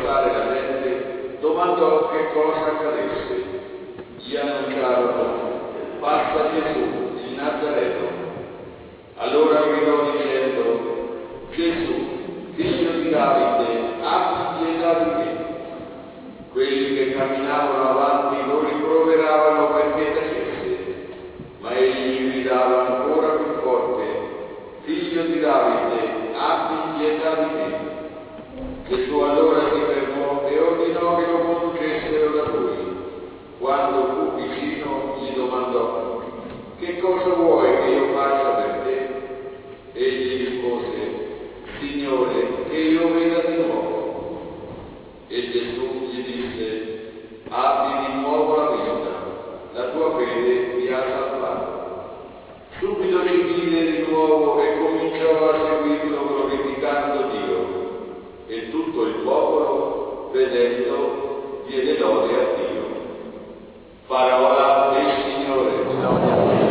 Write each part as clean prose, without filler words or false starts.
fare la gente, domandò che cosa accadesse. Gli annunciarono: passa Gesù, il Nazareno. Allora gridò dicendo: Gesù, figlio di Davide, abbi pietà di me. Quelli che camminavano avanti lo rimproveravano perché tacesse, ma egli gridava ancora più forte: figlio di Davide, abbi pietà di me. Gesù allora si fermò e ordinò che lo conducessero da lui. Quando fu vicino gli domandò: che cosa vuoi che io faccia per te? Egli rispose: Signore, che io veda di nuovo. E Gesù gli disse: abbi di nuovo la vista, la tua fede ti ha salvato. Subito si vide di nuovo e cominciò a seguirlo glorificando Dio. E tutto il popolo, vedendo, diede lode a Dio. Parola del Signore. Gloria a Dio.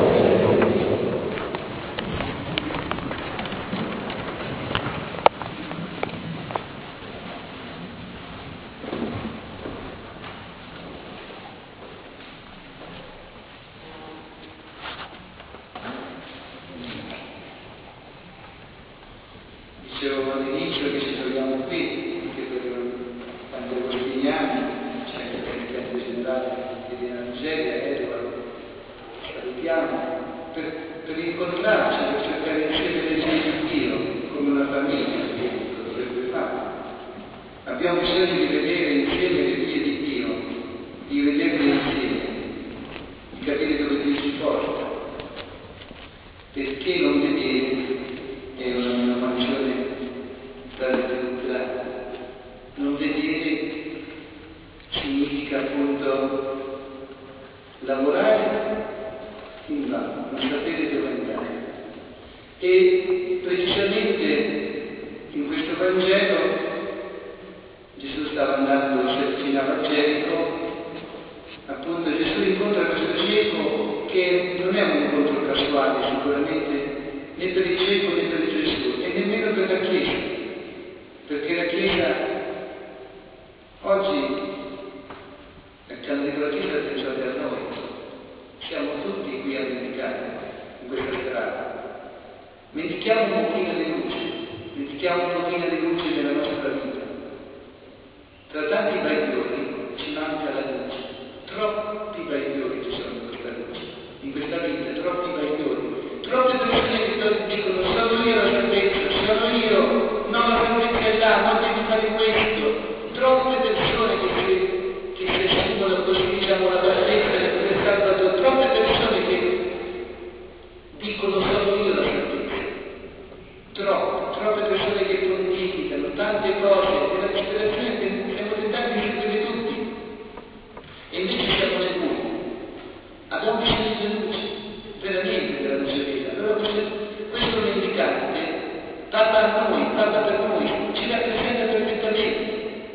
Dicevo all'inizio che ci troviamo qui, anche per tanti agostiniani, c'è anche il Presidente Generale di Nigeria, Edward, salutiamo, per incontrarci, per cercare insieme le leggi di Dio, come una famiglia, che lo dovrebbe fare. Abbiamo bisogno di vedere insieme le vie di Dio, di vederle insieme, di capire dove Dio ci porta, perché non vedere è una mansione da non vedere significa appunto lavorare in vano, non sapere dove andare. E precisamente in questo Vangelo Gesù stava andando, si avvicinava a Gerico, appunto Gesù incontra questo cieco che non è un incontro casuale sicuramente, né per il cieco né per Gesù e nemmeno per la Chiesa, perché la Chiesa oggi, quando dico la Chiesa pensate a noi, siamo tutti qui a mendicare in questa strada, mendichiamo un pochino di luce, mendichiamo un pochino di luce nella nostra vita. Tra tanti bagliori ci manca la luce, troppi bagliori ci sono in questa luce, in questa vita, troppi bagliori. Troppe persone che dicono: sono io la salvezza, sono io, no, la salvezza è là, non devi fare questo. Troppe persone che si assumono così, diciamo, la salvezza del Salvatore, troppe persone che dicono: sono io la salvezza. Troppe persone che pontificano tante cose, nella disperazione siamo tentati di seguire tutti, e invece siamo nel buio. Abbiamo bisogno di luce, veramente della luce vera. Allora questo mendicante parla a noi, parla per noi, ci rappresenta perfettamente,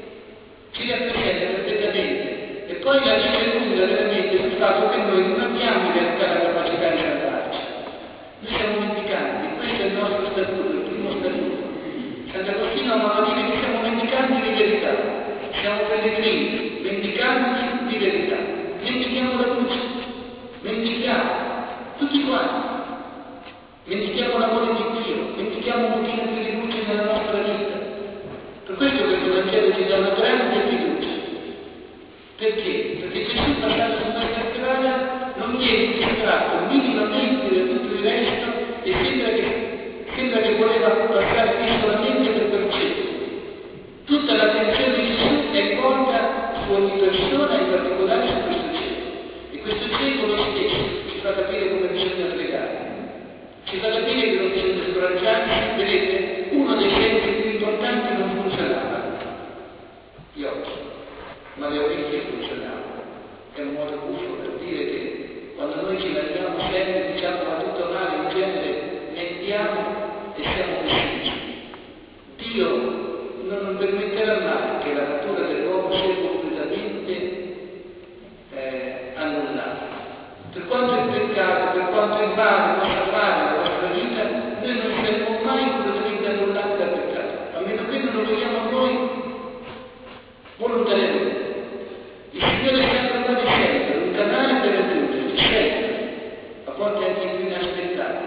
e poi la dice lunga veramente sul fatto che noi non abbiamo in realtà la capacità di salvarci. Noi siamo mendicanti, questo è il nostro statuto, il primo statuto. Sant'Agostino amava dire che siamo mendicanti di verità, siamo pellegrini, mendicanti di verità. Mendichiamo la luce, mendichiamo, tutti quanti. Mendichiamo l'amore di Dio, mendichiamo un pochino più di luce nella nostra vita. Per questo Vangelo ci dà una grande fiducia. Perché? Perché Gesù, passando su questa strada, non viene distratto minimamente da tutto il resto e sembra che voleva passare lì solamente per percepire. Tutta l'attenzione di Gesù è volta su ogni persona, in particolare su questo cieco. E questo cieco lo stesso ci fa capire come bisogna pregare. Ci fa capire che non bisogna scoraggiarsi. Vedete, uno dei sensi più importanti non funzionava, gli occhi, ma le orecchie funzionavano. È un modo buffo per dire che quando noi ci lamentiamo sempre, diciamo va tutto male, in genere mentiamo e siamo pessimisti. Dio non permetterà mai che la natura dell'uomo sia completamente annullata. Per quanto il peccato, per quanto il male possa fare nella nostra vita, noi non saremo mai completamente annullati dal peccato, a meno che non lo vogliamo noi volontariamente. Il Signore sta trovando sempre un canale per raggiungerli, sempre, a volte anche i più inaspettati.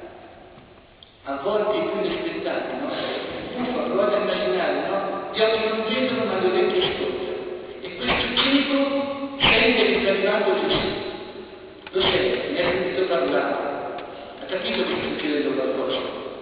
A volte i più inaspettati, no? Uffa, provate a immaginare, no? Gli occhi non vedono ma le orecchie ascoltano. E questo cieco sente che sta arrivando Gesù. Lo sente, ne ha sentito parlare. Ha capito che sta succedendo qualcosa.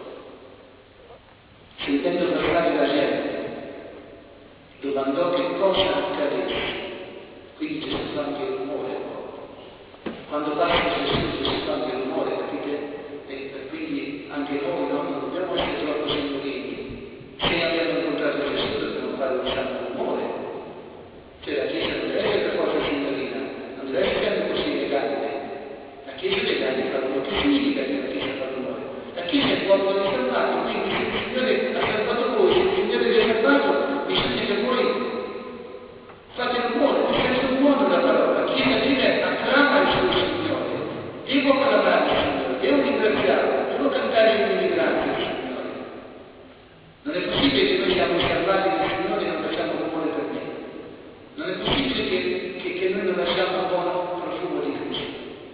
Sentendo parlare la gente, domandò che cosa accadesse. Quindi Gesù fa anche il rumore. Quando passa Gesù fa anche il rumore, capite? E quindi anche noi non dobbiamo essere troppo signorini. Se abbiamo incontrato Gesù dobbiamo fare un santo rumore. Cioè la Chiesa non deve essere per forza signorina, non deve essere sempre così elegante. La Chiesa è elegante fa rumore. Che significa che la Chiesa fa rumore? La Chiesa è il popolo di salvato, quindi se il Signore ha salvato voi, se il Signore vi ha salvato, bisogna che voi fate rumore, nel senso buono della parola. La Chiesa deve acclamare il suo Signore, devo acclamare il Signore, devo ringraziarlo, devo cantare le grazie al Signore. Non è possibile che noi siamo salvati dal Signore e non facciamo rumore per me. Non è possibile che noi non lasciamo un buon profumo di Cristo.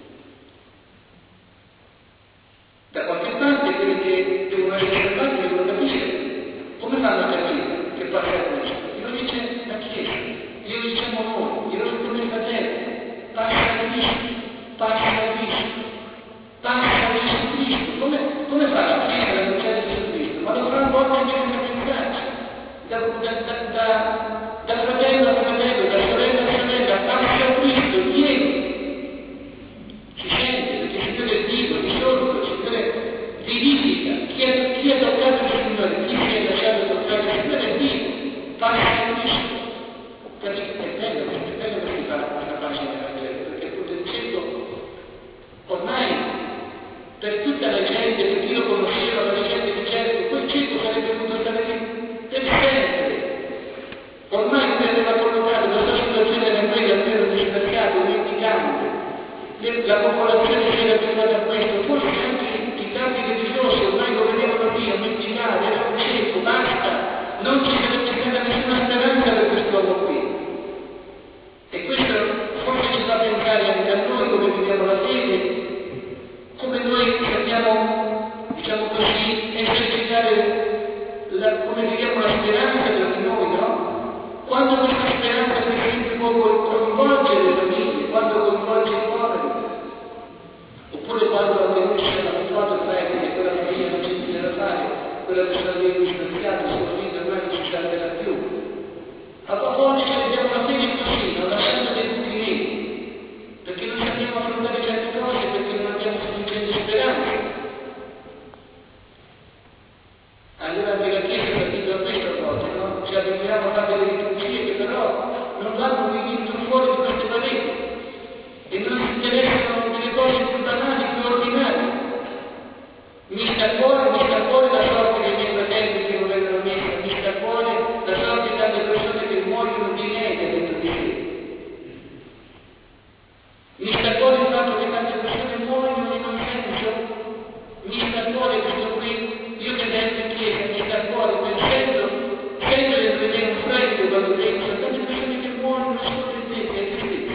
Da qualche parte quelli che devono essere salvati devono capire. Come fanno a capire che passa Cristo? Glielo dice la Chiesa, glielo diciamo noi, glielo dicono i fratelli. Passa Cristo, passa Cristo, passa Gesù Cristo. Come fa la Chiesa ad annunciare Gesù Cristo? Ma lo fa a volte anche senza pensarci. Da fratello a fratello, da sorella a sorella, passa Cristo, vieni. Si sente, perché il Signore è vivo, è risorto, il Signore vivifica. Chi ha toccato il Signore, chi si è lasciato toccare il Signore è vivo, passa Cristo. Capite? È bello che si fa questa pagina del Vangelo, perché appunto il cieco ormai per tutta la gente, per chi lo conosceva, per la gente di certo, quel cieco sarebbe dovuto stare lì per sempre. Ormai lui aveva collocato la sua situazione era quella, lui era disgraziato, mendicante. La popolazione si era abituata a questo, forse anche i capi religiosi ormai lo vedevano lì a mendicare, era un cieco, basta, non ci sarebbe stata nessuna speranza per quest'uomo qui. E questo forse ci fa pensare anche a noi come viviamo la fede, come noi sappiamo, diciamo così, esercitare come viviamo la speranza tra di noi, no? Quando questa speranza per esempio può coinvolgere le famiglie, quando coinvolge i poveri, oppure quando anche noi ci siamo abituati a fare che quella famiglia non c'è più da fare, quella persona che è distanziata, il suo figlio ormai non ci salverà più. A volte ci vediamo la fede così, non lasciando dei buchi neri, perché non sappiamo affrontare certe cose, perché non abbiamo sufficiente speranza. Allora anche la Chiesa è capito a questo a volte, no? Ci abituiamo a fare delle liturgie che però non vanno venendo fuori di queste pareti e non si interessano delle cose più banali, più ordinarie. Mi sta a cuore la sorte dei miei fratelli che non vengono a messa, mi sta a cuore la sorte di tante persone che muoiono di inedia dentro di sé. Mi sta a cuore il fatto che tante persone muoiono in un senso, mi sta a cuore questo qui, io che sento in chiesa, mi sta a cuore quel senso dentro di me un freddo quando penso a tante persone che muoiono scontentezze e tristezze.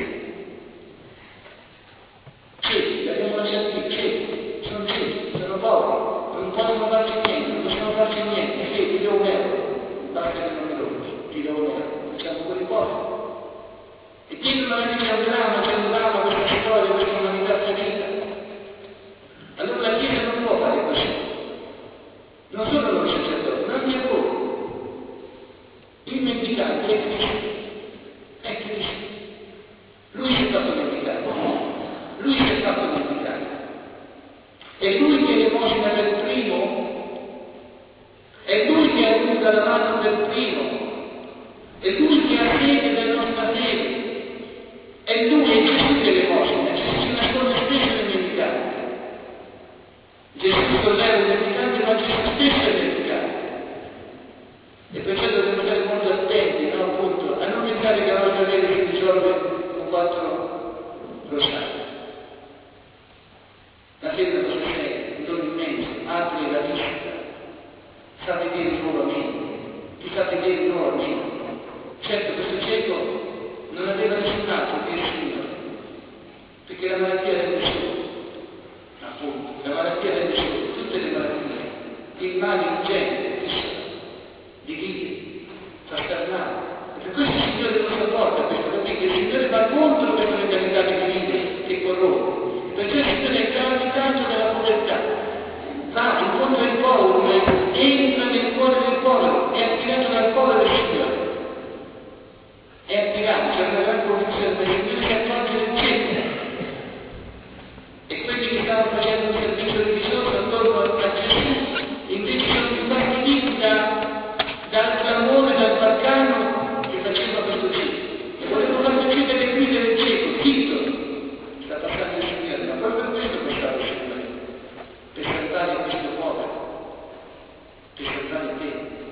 Ciechi, li abbiamo lasciati lì, ciechi, sono poveri, non possono farci niente, non possono farci niente, ti do €1, basta che non mi rompi, ti do €1, facciamo quelli poveri. E dietro magari c'è un dramma, questa storia, questa umanità ferita. Allora la Chiesa non può fare così. Non solo noi sacerdoti, ma anche voi. Il mendicante è Cristo. È Cristo. Lui si è fatto mendicante. Lui si è fatto mendicante. È Lui che elemosina per primo. È Lui che allunga la mano per primo. È Lui che ha sede della nostra fede. È Lui, è Gesù che elemosina. Gesù si nasconde spesso nel mendicante. Gesù solleva il mendicante, ma Gesù stesso è mendicante. E perciò dobbiamo stare molto attenti, no? Appunto, a non pensare che la nostra fede si risolve con 4 rosari. La fede è una cosa seria, un dono immenso, apre la vista, fa vedere nuovamente, ti fa vedere nuovamente. Certo, questo il male ingente, divide, fa star male. E per questo il Signore non sopporta questo, capite? Il Signore va contro questa mentalità che divide, che corrompe. Perciò il Signore è caricato dalla povertà, va incontro ai poveri, entra nel cuore del povero, è attirato dal povero del Signore. È attirato, c'è una gran convinzione, perché il Signore si accorge del cieco. E quelli che stavano facendo un servizio religioso attorno a Gesù, invece sono più fastiditi dal clamore, dal baccano che faceva questo cieco. E volevano far decidere le guide del cieco, zitto, sta passando il Signore, ma proprio per questo passava il Signore, per salvare questo povero, per salvare te.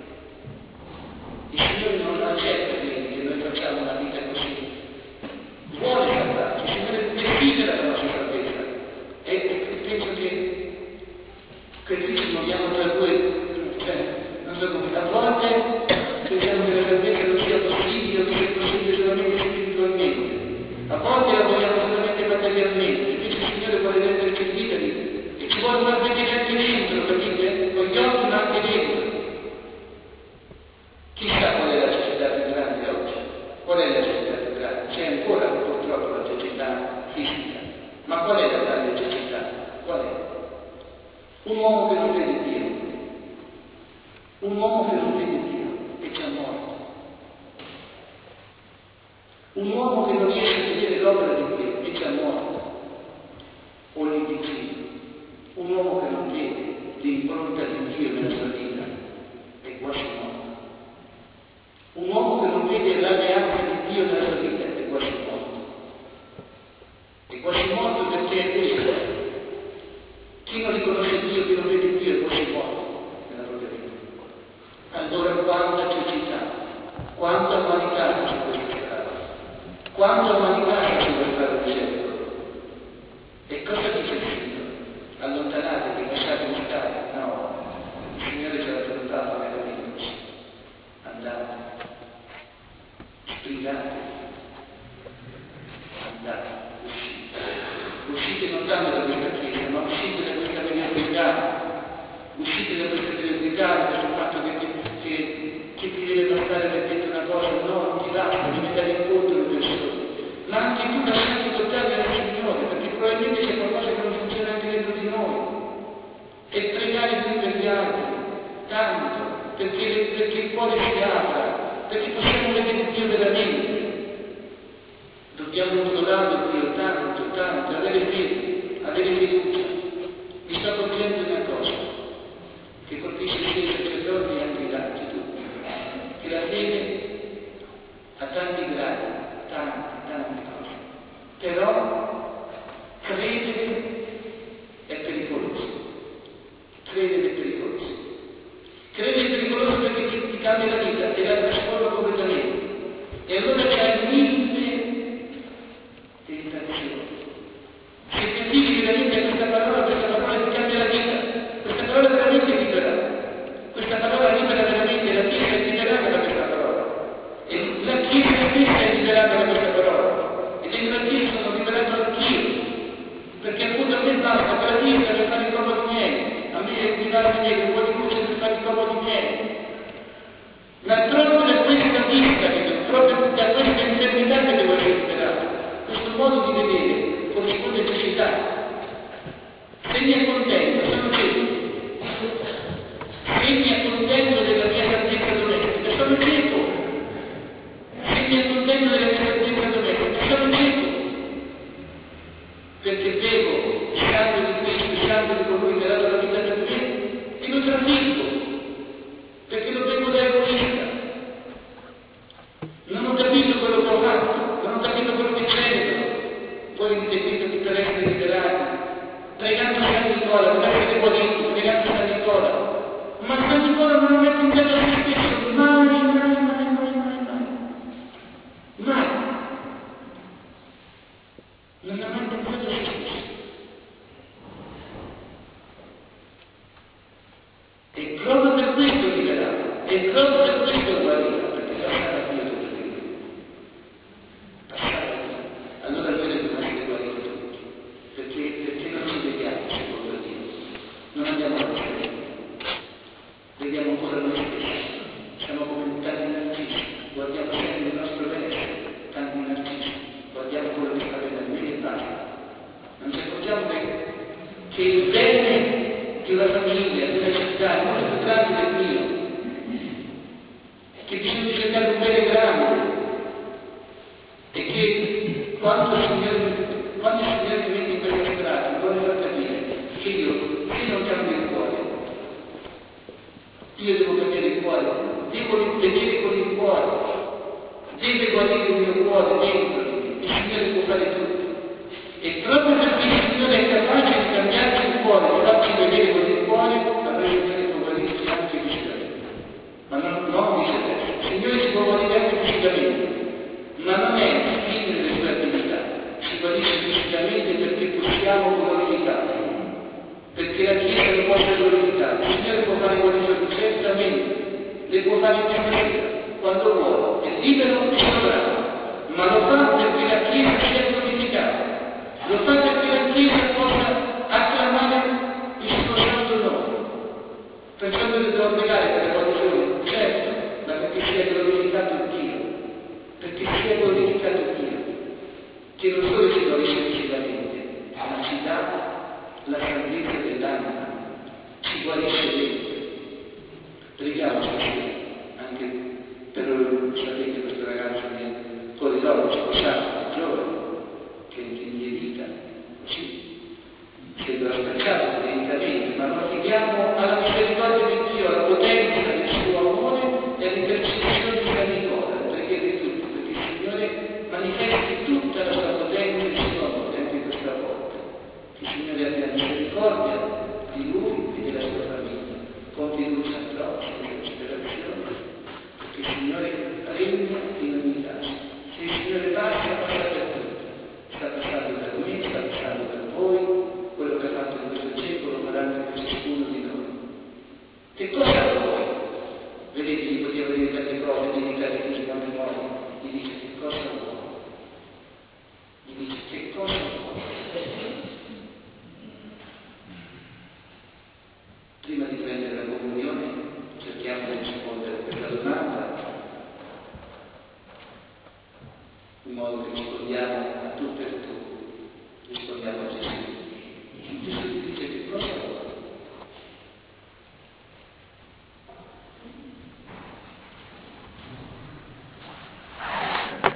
Il Signore non accetta che noi facciamo una vita così, vuole salvarci, il Signore desidera la nostra salvezza. E penso che qui ci muoviamo tra due, non so come, a volte pensiamo che la salvezza non sia possibile o che sia possibile solamente spiritualmente, a volte la vogliamo solamente materialmente, invece il Signore vuole renderci liberi e ci vuole far vedere anche dentro, capite? Con gli occhi ma anche dentro. Chissà qual è la cecità più grande oggi, qual è la cecità più grande? C'è ancora purtroppo la cecità fisica, ma qual è la grande cecità? Qual è? Un uomo che non vede Dio, un uomo che non vede Dio e già morto, un uomo che non riesce a vedere l'opera di Dio e già morto, o lì vicino, un uomo che non vede l'impronta di Dio nella sua vita è quasi morto, un uomo che non vede l'alleanza di Dio nella sua vita è quasi morto perché è vero. Chi non riconosce Dio, chi non vede Dio è quasi morto nella propria vita. Allora quanta cecità, quanta umanità c'è su questa strada, quanta umanità c'è sulla strada del cielo. E cosa dice il Signore? Allontanatevi, lasciatemi stare. No, il Signore ci ha raccontato meraviglioso. Andate, sbrigatevi, andate, uscite non tanto da questa chiesa, ma uscite da questa mediocrità, uscite da questo fatto che ti deve bastare per dire una cosa, no, non ti basta, devi andare incontro alle persone, ma anche tu lasciati toccare dal Signore, perché probabilmente c'è qualcosa che non funziona anche dentro di noi, e pregare più per gli altri, tanto, perché il cuore si apra, perché possiamo vedere Dio veramente. Dobbiamo implorare Dio tanto, avere fede, avere fiducia. Mi sto accorgendo una cosa che colpisce sia i sacerdoti e anche gli altri tutti, che la fede ha tanti gradi, tante cose, però credere è pericoloso, credere è pericoloso perché ti cambia la vita e la trasforma completamente, e allora c'è mille tentazioni. Se ti affidi veramente a questa parola ti cambia la vita, questa parola veramente è libera, questa parola libera veramente, la Chiesa è liberata da questa parola, e la Chiesa stessa è liberata da questa parola, e dentro la Chiesa sono liberato anch'io, perché appunto a me basta quella vista per fare i comodi miei, a me mi basta un po' di luce per fare i comodi miei, ma è proprio da questa vista, proprio da questa infermità che devo essere liberato. Questo modo di vedere corrisponde a cecità. Se mi accontento, sono cieco. Se mi accontento della mia saggezza domestica, sono cieco. Se mi accontento della mia saggezza domestica, sono cieco. Perché bevo il sangue di Cristo, il sangue di colui che ha dato la vita per me, e lo trafiggo, perché lo bevo da egoista. Non ho capito quello che ho fatto, non ho capito quello che celebro. Voi mi seguite per essere liberati, pregando San Nicola, per essere guariti, pregando San Nicola. Ma San Nicola non ha mai pensato a se stesso, mai. Non ha mai pensato a se stesso. E proprio per questo è liberato, e proprio per questo è guarito, perché passava a Dio tutto di lui. Passava a Dio. Allora noi dobbiamo essere guariti tutti, perché non ci vediamo secondo Dio, non andiamo a vedere. vediamo ancora noi stessi, siamo come tanti narcisi, guardiamo sempre il nostro benessere, tanti narcisi, guardiamo quello che sta bene a noi e basta. Non ci accorgiamo che il bene di una famiglia, di una città è molto più grande del mio, che bisogna cercare un bene grande e che quando il Signore mi mette in questa strada mi vuole far capire che io, se non cambio il cuore, io devo cambiare il cuore, devo vedere con il cuore, deve guarire il mio cuore dentro di me, il Signore può fare tutto. E proprio perché il Signore è capace di cambiarci il cuore, di farci vedere con il cuore, allora il Signore può guarirci anche fisicamente. Ma non viceversa. Il Signore ci può guarire anche fisicamente, ma non è il fine delle sue attività. Ci guarisce fisicamente perché possiamo glorificarlo, perché la Chiesa lo possa glorificare. Il Signore può fare guarigioni, certamente, le può fare questa sera, quando vuole, è libero e sovrano, ma lo fa perché la Chiesa sia glorificata. Lo fa perché la Chiesa possa acclamare il suo santo nome. Pensando che devo pregare per le guarigioni, certo, ma perché sia glorificato Dio, perché sia glorificato Dio, che non solo ci guarisce fisicamente, ma ci dà la salvezza dell'anima, ci guarisce dentro. Preghiamo stasera, anche per, sapete, questo ragazzo di Polisolo, sposato, giovane, che gli è vita, così, sembra spacciato delicatamente, ma lo affidiamo alla misericordia di Dio, alla potenza del suo amore e all'intercessione di San Nicola, perché di tutto, perché il Signore manifesti tutta la sua potenza e il suo amore anche questa volta. Che il Signore abbia misericordia di lui e della sua famiglia, con fiducia però, senza disperazione, perché il Signore regna in ogni caso. Se il Signore passa, passa per tutti. Sta passando per me, sta passando per voi, quello che ha fatto in questo secolo farà anche per ciascuno di noi. Che cosa vuoi? Vedete, gli poteva dire tante cose, delicatissime a memoria, gli dice che cosa vuoi? Gli dice che cosa vuoi? Prima di prendere la comunione cerchiamo di rispondere a questa domanda